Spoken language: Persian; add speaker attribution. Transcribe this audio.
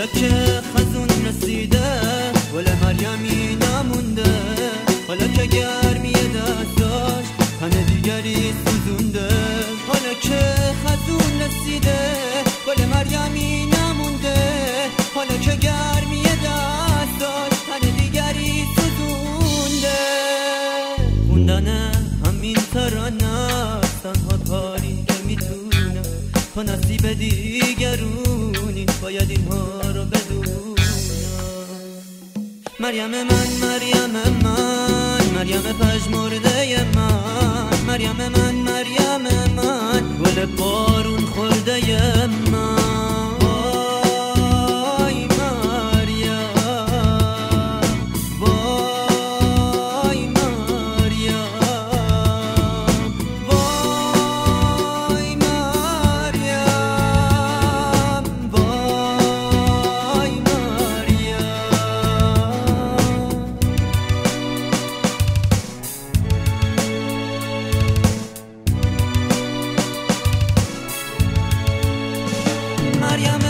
Speaker 1: حالا که خزون رسیده گل مریمی نمونده، حالا که گرمی دستاش تن دیگری سوزونده. حالا که خزون رسیده گل مریمی نمونده، حالا که گرمی دستاش تن دیگری سوزونده. خوندن همین ترانه تنها کاری که میتونه، تو نصیب دیگرونی باید اینها رو بدونم. مریم من، مریم من، مریم پژمرده من، مریم من، مریم من، گل بارون خورده من. مریم